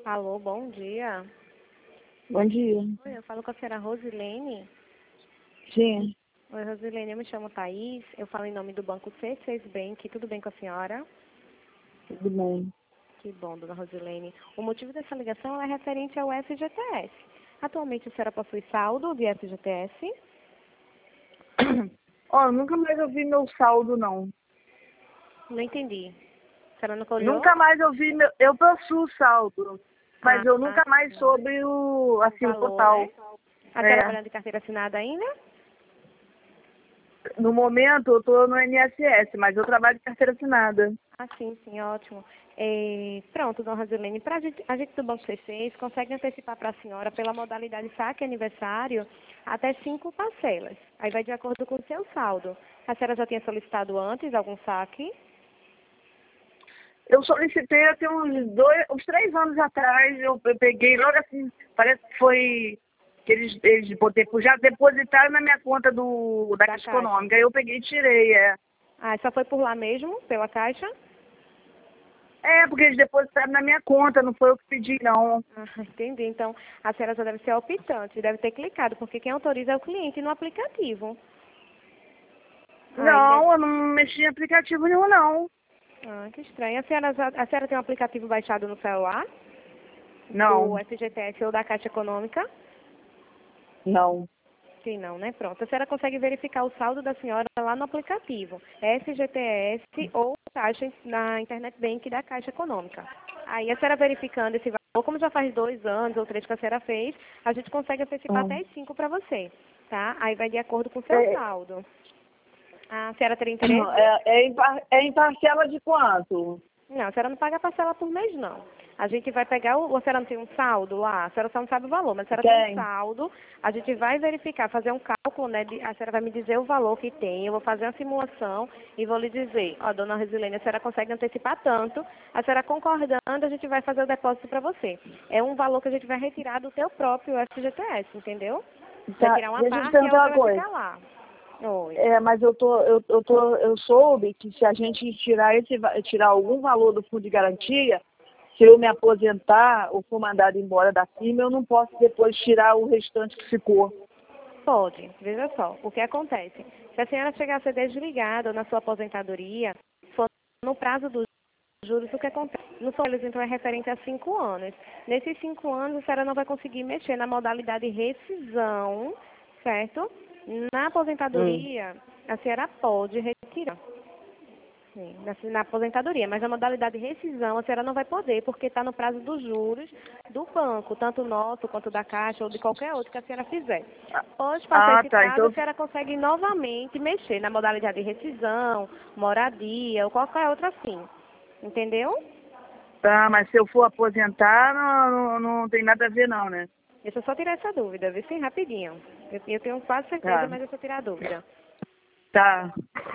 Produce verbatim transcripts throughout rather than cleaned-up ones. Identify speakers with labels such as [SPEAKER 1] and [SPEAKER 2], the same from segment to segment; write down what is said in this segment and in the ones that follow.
[SPEAKER 1] Alô, bom dia.
[SPEAKER 2] Bom dia.
[SPEAKER 1] Oi, eu falo com a senhora Rosilene.
[SPEAKER 2] Sim,
[SPEAKER 1] Oi, Rosilene, eu me chamo Thaís. Eu falo em nome do Banco C seis Bank. Tudo bem com a senhora?
[SPEAKER 2] tudo bem.
[SPEAKER 1] Que bom, dona Rosilene. O motivo dessa ligação é referente ao F G T S. Atualmente a senhora possui saldo de F G T S?
[SPEAKER 2] Ó, nunca mais ouvi meu saldo, não.
[SPEAKER 1] Não entendi. A senhora nunca olhou?
[SPEAKER 2] Nunca mais ouvi meu... Eu possuo saldo, mas
[SPEAKER 1] Ah,
[SPEAKER 2] eu nunca
[SPEAKER 1] ah,
[SPEAKER 2] mais soube o, assim, o
[SPEAKER 1] valor,
[SPEAKER 2] total.
[SPEAKER 1] né? A senhora
[SPEAKER 2] É.
[SPEAKER 1] trabalhando de carteira assinada ainda?
[SPEAKER 2] No momento, eu tô no I N S S, mas eu trabalho de carteira assinada.
[SPEAKER 1] Ah, sim, sim, ótimo. É, pronto, dona Rosilene, pra gente, a gente do Banco C seis consegue antecipar para a senhora, pela modalidade saque aniversário, até cinco parcelas. Aí vai de acordo com o seu saldo. A senhora já tinha solicitado antes algum saque?
[SPEAKER 2] Eu solicitei até uns dois, uns três anos atrás, eu eu peguei logo assim, parece que foi que eles, eles botei, já depositaram na minha conta do, da
[SPEAKER 1] Da
[SPEAKER 2] Caixa
[SPEAKER 1] Caixa.
[SPEAKER 2] Econômica. Aí eu peguei e tirei, é.
[SPEAKER 1] Ah, só foi por lá mesmo, pela Caixa?
[SPEAKER 2] É, porque eles depositaram na minha conta, não foi eu que pedi, não.
[SPEAKER 1] Ah, entendi. Então, a senhora já deve ser optante, deve ter clicado, porque quem autoriza é o cliente no aplicativo. Aí deve...
[SPEAKER 2] Não, eu não mexi em aplicativo nenhum, não.
[SPEAKER 1] Ah, que estranho. A senhora, já- a senhora tem um aplicativo baixado no celular? Do
[SPEAKER 2] Não,
[SPEAKER 1] F G T S ou da Caixa Econômica?
[SPEAKER 2] não.
[SPEAKER 1] Sim, não, né? Pronto. A senhora consegue verificar o saldo da senhora lá no aplicativo. F G T S ou taxa na Internet Bank da Caixa Econômica. Aí a senhora verificando esse valor, como já faz dois anos ou três que a senhora fez, a gente consegue antecipar até
[SPEAKER 2] Hum.
[SPEAKER 1] as cinco para você, tá? Aí vai de acordo com o seu
[SPEAKER 2] É,
[SPEAKER 1] saldo. A senhora teria interesse?
[SPEAKER 2] é, é, em, par- é em parcela de quanto?
[SPEAKER 1] Não, a senhora não paga parcela por mês, não. A gente vai pegar, o, a senhora não tem um saldo lá? A senhora só não sabe o valor, mas a senhora tem um
[SPEAKER 2] Tem.
[SPEAKER 1] saldo, a gente vai verificar, fazer um cálculo, né? De, a senhora vai me dizer o valor que tem, eu vou fazer uma simulação e vou lhe dizer, ó, dona Rosilene, a senhora consegue antecipar tanto, a senhora concordando, a gente vai fazer o depósito para você. É um valor que a gente vai retirar do seu próprio F G T S, entendeu? Vai
[SPEAKER 2] Tá,
[SPEAKER 1] tirar uma
[SPEAKER 2] deixa eu te
[SPEAKER 1] parte e a
[SPEAKER 2] perguntar
[SPEAKER 1] outra
[SPEAKER 2] uma
[SPEAKER 1] vai
[SPEAKER 2] coisa.
[SPEAKER 1] ficar lá. Oi.
[SPEAKER 2] É, mas eu tô, eu, eu tô, eu soube que se a gente tirar esse, va- tirar algum valor do fundo de garantia, se eu me aposentar ou for mandado embora da firma, eu não posso depois tirar o restante que ficou.
[SPEAKER 1] Pode, veja só, o que acontece? Se a senhora chegar a ser desligada na sua aposentadoria, for no prazo dos juros, o que acontece? No Solis, então, é referente a cinco anos. Nesses cinco anos, a senhora não vai conseguir mexer na modalidade rescisão, certo? Na
[SPEAKER 2] Hum.
[SPEAKER 1] aposentadoria, a senhora pode retirar. Sim, na, na aposentadoria, mas na modalidade rescisão a senhora não vai poder, porque está no prazo dos juros do banco, tanto nosso quanto da Caixa ou de qualquer outro que a senhora fizer. Pode passar
[SPEAKER 2] Ah,
[SPEAKER 1] esse
[SPEAKER 2] tá.
[SPEAKER 1] prazo, a
[SPEAKER 2] Então,
[SPEAKER 1] senhora consegue novamente mexer na modalidade de rescisão, moradia ou qualquer outra assim. Entendeu?
[SPEAKER 2] tá, mas se eu for aposentar, não, não, não tem nada a ver não, né?
[SPEAKER 1] Deixa eu só tirar essa dúvida, vê se rapidinho. Eu, eu tenho quase certeza,
[SPEAKER 2] Tá.
[SPEAKER 1] mas deixa eu tirar a dúvida.
[SPEAKER 2] Tá.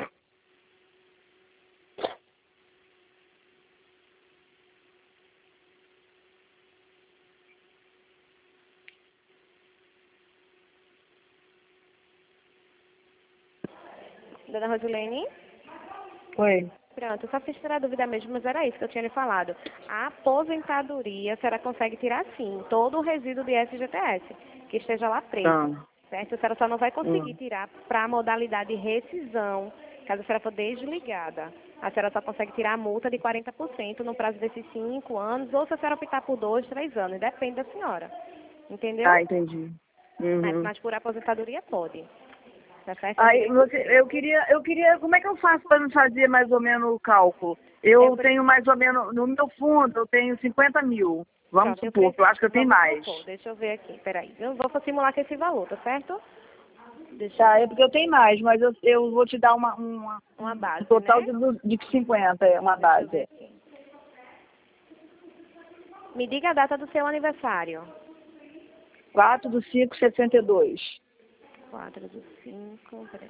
[SPEAKER 1] Dona Rosilene?
[SPEAKER 2] Oi.
[SPEAKER 1] Pronto, eu só fiz tirar dúvida mesmo, mas era isso que eu tinha lhe falado. A aposentadoria, a senhora consegue tirar sim, todo o resíduo de F G T S, que esteja lá preso,
[SPEAKER 2] Tá.
[SPEAKER 1] certo? A senhora só não vai conseguir
[SPEAKER 2] Hum.
[SPEAKER 1] tirar para a modalidade rescisão, caso a senhora for desligada. A senhora só consegue tirar a multa de quarenta por cento no prazo desses cinco anos, ou se a senhora optar por dois, três anos, depende da senhora. Entendeu?
[SPEAKER 2] Ah, entendi.
[SPEAKER 1] Mas,
[SPEAKER 2] Uhum.
[SPEAKER 1] mas por aposentadoria pode. Tá certo? Não tem
[SPEAKER 2] Aí
[SPEAKER 1] nenhum
[SPEAKER 2] você, eu
[SPEAKER 1] conflito.
[SPEAKER 2] queria, eu queria, como é que eu faço para me fazer mais ou menos o cálculo?
[SPEAKER 1] Eu
[SPEAKER 2] Eu
[SPEAKER 1] pre...
[SPEAKER 2] tenho mais ou menos, no meu fundo, eu tenho cinquenta mil. Vamos
[SPEAKER 1] Pronto, eu
[SPEAKER 2] supor, que eu
[SPEAKER 1] preciso.
[SPEAKER 2] acho que eu tenho
[SPEAKER 1] Vamos
[SPEAKER 2] mais.
[SPEAKER 1] supor, deixa eu ver aqui, peraí. Eu vou simular com esse valor, tá certo? Deixa eu
[SPEAKER 2] Tá,
[SPEAKER 1] ver.
[SPEAKER 2] é porque eu tenho mais, mas eu, eu vou te dar uma, uma,
[SPEAKER 1] Uma
[SPEAKER 2] um
[SPEAKER 1] base,
[SPEAKER 2] total
[SPEAKER 1] né?
[SPEAKER 2] de, du- de cinquenta, é uma
[SPEAKER 1] Deixa eu ver
[SPEAKER 2] base.
[SPEAKER 1] aqui. Me diga a data do seu aniversário.
[SPEAKER 2] quatro do cinco, sessenta e dois.
[SPEAKER 1] quatro do cinco, peraí.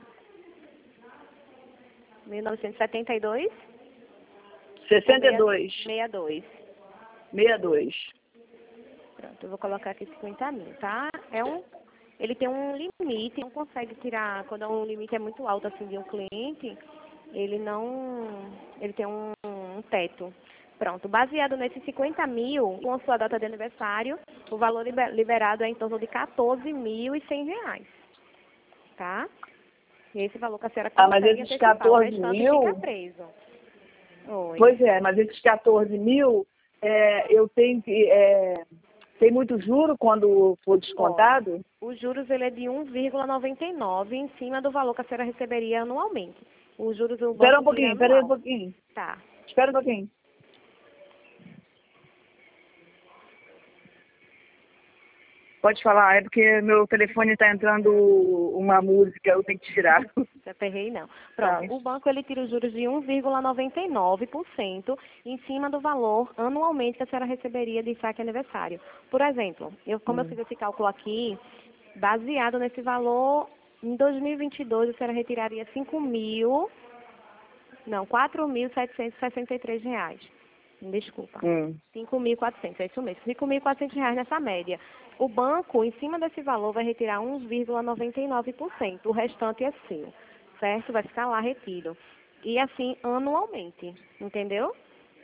[SPEAKER 1] mil novecentos e setenta e dois ou
[SPEAKER 2] sessenta e
[SPEAKER 1] seis-
[SPEAKER 2] dois.
[SPEAKER 1] sessenta e dois?
[SPEAKER 2] sessenta e dois.
[SPEAKER 1] Pronto, eu vou colocar aqui cinquenta mil, tá? É um, ele tem um limite, não consegue tirar, quando um limite é muito alto assim de um cliente, ele não, ele tem um, um teto. Pronto, baseado nesses cinquenta mil, com a sua data de aniversário, o valor liberado é em torno de quatorze mil e cem reais, tá? E esse valor que a senhora consegue
[SPEAKER 2] Ah, mas esses
[SPEAKER 1] antecipar,
[SPEAKER 2] quatorze
[SPEAKER 1] o restante
[SPEAKER 2] mil...
[SPEAKER 1] fica preso. Oi.
[SPEAKER 2] Pois é, mas esses quatorze mil, é, eu tenho que... É, tem muito juro quando for descontado?
[SPEAKER 1] Os juros ele é de um vírgula noventa e nove em cima do valor que a senhora receberia anualmente. Os juros do banco
[SPEAKER 2] Espera um pouquinho, espera aí um pouquinho.
[SPEAKER 1] Tá.
[SPEAKER 2] Espera um pouquinho. Pode falar, é porque meu telefone está entrando uma música, eu tenyu que tirar.
[SPEAKER 1] Não aperrei não. Pronto,
[SPEAKER 2] Tá.
[SPEAKER 1] o banco ele tira os juros de um vírgula noventa e nove por cento em cima do valor anualmente que a senhora receberia de saque aniversário. Por exemplo, eu, como
[SPEAKER 2] Hum.
[SPEAKER 1] eu fiz esse cálculo aqui, baseado nesse valor, em dois mil e vinte e dois a senhora retiraria cinco mil, não, quatro mil setecentos e sessenta e três reais. Desculpa.
[SPEAKER 2] Hum.
[SPEAKER 1] cinco mil e quatrocentos, é isso mesmo. cinco mil e quatrocentos reais nessa média. O banco, em cima desse valor, vai retirar um vírgula noventa e nove por cento. O restante é seu, certo? Vai ficar lá retido. E assim, anualmente. Entendeu?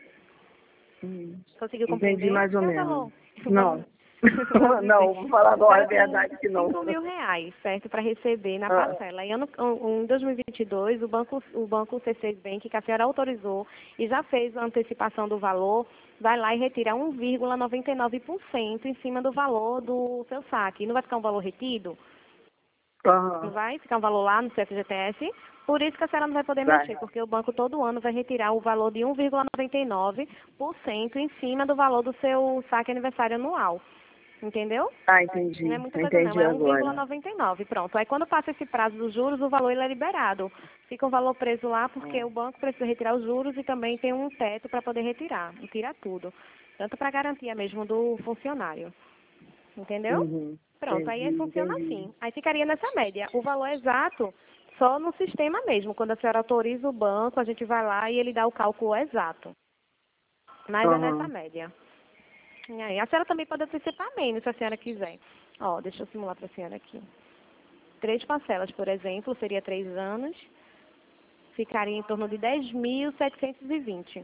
[SPEAKER 2] Hum.
[SPEAKER 1] Conseguiu compreender?
[SPEAKER 2] Entendi mais ou
[SPEAKER 1] É o
[SPEAKER 2] menos.
[SPEAKER 1] valor.
[SPEAKER 2] Não.
[SPEAKER 1] Vamos
[SPEAKER 2] Não,
[SPEAKER 1] dizer.
[SPEAKER 2] vou falar agora a
[SPEAKER 1] Agora tem
[SPEAKER 2] verdade que não.
[SPEAKER 1] cinco mil reais, certo? Para receber na
[SPEAKER 2] Ah.
[SPEAKER 1] parcela. E ano, em dois mil e vinte e dois, o banco, o banco C seis Bank, que a senhora autorizou e já fez a antecipação do valor, vai lá e retira um vírgula noventa e nove por cento em cima do valor do seu saque. E não vai ficar um valor retido?
[SPEAKER 2] Aham.
[SPEAKER 1] Não vai ficar um valor lá no seu F G T S? Por isso que a senhora não vai poder
[SPEAKER 2] Vai.
[SPEAKER 1] mexer, porque o banco todo ano vai retirar o valor de um vírgula noventa e nove por cento em cima do valor do seu saque aniversário anual. Entendeu?
[SPEAKER 2] Ah, entendi.
[SPEAKER 1] Não é muita coisa
[SPEAKER 2] Entendi
[SPEAKER 1] não, é um vírgula
[SPEAKER 2] agora.
[SPEAKER 1] noventa e nove. Pronto. Aí quando passa esse prazo dos juros, o valor ele é liberado. Fica o valor preso lá porque o banco precisa retirar os juros e também tem um teto para poder retirar. E tira tudo. Tanto para garantia mesmo do funcionário. Entendeu?
[SPEAKER 2] Uhum.
[SPEAKER 1] Pronto,
[SPEAKER 2] Entendi,
[SPEAKER 1] aí aí funciona
[SPEAKER 2] entendi.
[SPEAKER 1] assim. Aí ficaria nessa média. O valor exato só no sistema mesmo. Quando a senhora autoriza o banco, a gente vai lá e ele dá o cálculo exato. Mas é nessa
[SPEAKER 2] Uhum.
[SPEAKER 1] média. E aí, a senhora também pode antecipar menos, se a senhora quiser. Ó, deixa eu simular para a senhora aqui. Três parcelas, por exemplo, seria três anos. Ficaria em torno de dez mil setecentos e vinte.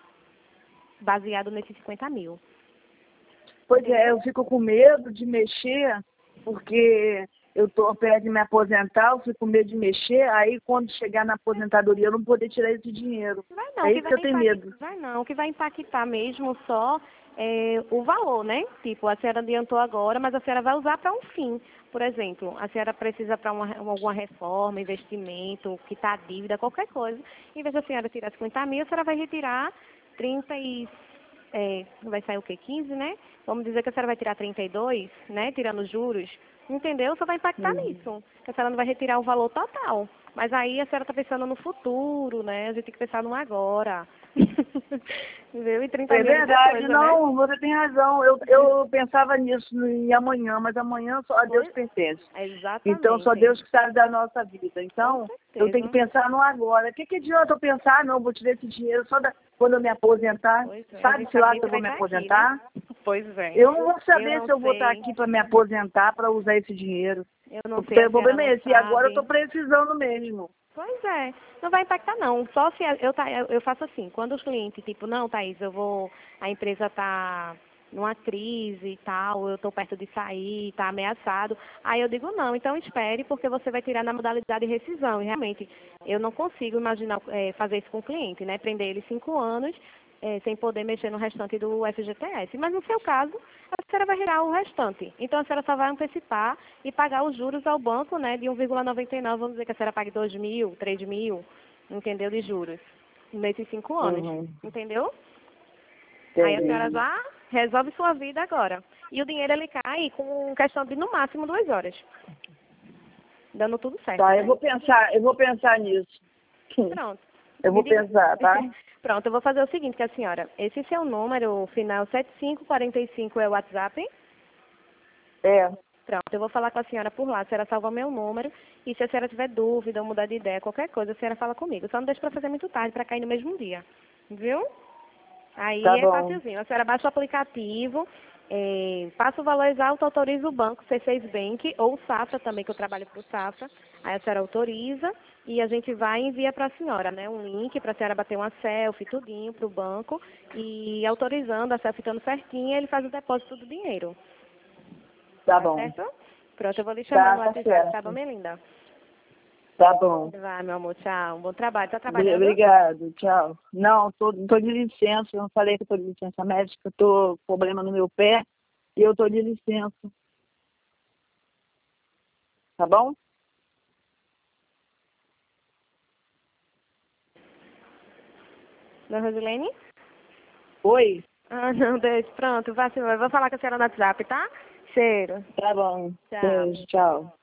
[SPEAKER 1] Baseado nesses cinquenta mil.
[SPEAKER 2] Pois é, eu fico com medo de mexer, porque eu estou perto de me aposentar, eu fico com medo de mexer, aí quando chegar na aposentadoria eu não poder tirar esse dinheiro.
[SPEAKER 1] Vai não,
[SPEAKER 2] É
[SPEAKER 1] que
[SPEAKER 2] isso que
[SPEAKER 1] vai
[SPEAKER 2] eu tenho
[SPEAKER 1] impactar,
[SPEAKER 2] medo.
[SPEAKER 1] vai não, o que vai impactar mesmo só é, o valor, né? Tipo, a senhora adiantou agora, mas a senhora vai usar para um fim. Por exemplo, a senhora precisa para uma, alguma reforma, investimento, quitar dívida, qualquer coisa. Em vez da senhora tirar cinquenta mil, a senhora vai retirar trinta e... É, vai sair o quê? quinze, né? Vamos dizer que a senhora vai tirar trinta e dois, né? Tirando juros. Entendeu? Só vai impactar
[SPEAKER 2] Uhum.
[SPEAKER 1] nisso. A senhora não vai retirar o valor total. Mas aí a senhora está pensando no futuro, né? A gente tem que pensar no agora. Entendeu? E trinta
[SPEAKER 2] É
[SPEAKER 1] mil é muita
[SPEAKER 2] verdade,
[SPEAKER 1] coisa, né?
[SPEAKER 2] não, você tem razão. Eu, eu pensava nisso em amanhã, mas amanhã só a Deus
[SPEAKER 1] Pois,
[SPEAKER 2] pertence.
[SPEAKER 1] exatamente.
[SPEAKER 2] Então, só Deus que sabe da nossa vida.
[SPEAKER 1] Com
[SPEAKER 2] Então, eu tenho que
[SPEAKER 1] certeza.
[SPEAKER 2] pensar no agora. O que, que adianta eu pensar? Não, vou tirar esse dinheiro só da, quando eu me aposentar.
[SPEAKER 1] Pois é. A
[SPEAKER 2] Sabe
[SPEAKER 1] gente
[SPEAKER 2] se lá
[SPEAKER 1] sabe
[SPEAKER 2] se
[SPEAKER 1] se
[SPEAKER 2] eu vou
[SPEAKER 1] vai
[SPEAKER 2] me
[SPEAKER 1] estar aqui,
[SPEAKER 2] aposentar?
[SPEAKER 1] né? Pois é.
[SPEAKER 2] Eu não vou
[SPEAKER 1] Eu
[SPEAKER 2] saber
[SPEAKER 1] não
[SPEAKER 2] se eu vou estar
[SPEAKER 1] sei.
[SPEAKER 2] aqui para me aposentar, para usar esse dinheiro.
[SPEAKER 1] Eu não sei,
[SPEAKER 2] Porque
[SPEAKER 1] a
[SPEAKER 2] o
[SPEAKER 1] senhora
[SPEAKER 2] problema
[SPEAKER 1] não
[SPEAKER 2] é esse. E agora eu estou
[SPEAKER 1] sabe.
[SPEAKER 2] precisando mesmo.
[SPEAKER 1] Pois é, não vai impactar não. Só se a- eu, tá- eu eu faço assim, quando os clientes, tipo, não, Thaís, eu vou, a empresa tá numa crise e tal, eu estou perto de sair, está ameaçado, aí eu digo não, então espere, porque você vai tirar na modalidade de rescisão. E realmente, eu não consigo imaginar eh, fazer isso com o cliente, né? Prender ele cinco anos eh, sem poder mexer no restante do F G T S. Mas no seu caso, a senhora vai retirar o restante. Então a senhora só vai antecipar e pagar os juros ao banco, né, de um vírgula noventa e nove, vamos dizer que a senhora pague dois mil, três mil, entendeu, de juros, nesses cinco anos,
[SPEAKER 2] Uhum.
[SPEAKER 1] entendeu? Aí a senhora
[SPEAKER 2] Entendi.
[SPEAKER 1] já resolve sua vida agora. E o dinheiro ele cai com questão de no máximo duas horas. Dando tudo certo,
[SPEAKER 2] Tá,
[SPEAKER 1] né?
[SPEAKER 2] eu vou pensar, eu vou pensar nisso.
[SPEAKER 1] Pronto.
[SPEAKER 2] Eu
[SPEAKER 1] Me
[SPEAKER 2] vou
[SPEAKER 1] diga...
[SPEAKER 2] pensar, tá?
[SPEAKER 1] Pronto, eu vou fazer o seguinte, que a senhora, esse seu número, final sete cinco quatro cinco é o WhatsApp?
[SPEAKER 2] É.
[SPEAKER 1] Pronto, eu vou falar com a senhora por lá, a senhora salva meu número, e se a senhora tiver dúvida ou mudar de ideia, qualquer coisa, a senhora fala comigo. Só não deixe para fazer muito tarde, para cair no mesmo dia. Viu? Aí
[SPEAKER 2] Tá
[SPEAKER 1] é
[SPEAKER 2] bom.
[SPEAKER 1] facilzinho. A senhora baixa o aplicativo, eh, passa o valor exato, autoriza o banco, C seis Bank, ou o Safra também, que eu trabalho para o Safra. Aí a senhora autoriza e a gente vai e envia para a senhora, né, um link para a senhora bater uma selfie, tudinho, para o banco, e autorizando a selfie estando certinha, ele faz o depósito do dinheiro.
[SPEAKER 2] Tá
[SPEAKER 1] Tá
[SPEAKER 2] bom.
[SPEAKER 1] certo? Pronto, eu vou lhe chamar
[SPEAKER 2] Tá,
[SPEAKER 1] no
[SPEAKER 2] tá
[SPEAKER 1] WhatsApp, tá bom,
[SPEAKER 2] certo.
[SPEAKER 1] minha linda?
[SPEAKER 2] Tá bom.
[SPEAKER 1] Vai, meu amor, tchau. Um bom trabalho. Tá
[SPEAKER 2] Obri-
[SPEAKER 1] trabalhando?
[SPEAKER 2] Obrigado, tchau. Não, tô, tô de licença, eu não falei que eu tô de licença médica, tô com problema no meu pé e eu tô de licença, tá bom?
[SPEAKER 1] Dona Rosilene?
[SPEAKER 2] Oi?
[SPEAKER 1] Ah, não, deixa. Pronto, vá, senhora. Vou falar com a senhora no WhatsApp, tá? Cheiro.
[SPEAKER 2] Tá bom.
[SPEAKER 1] Tchau.
[SPEAKER 2] Beijo, tchau.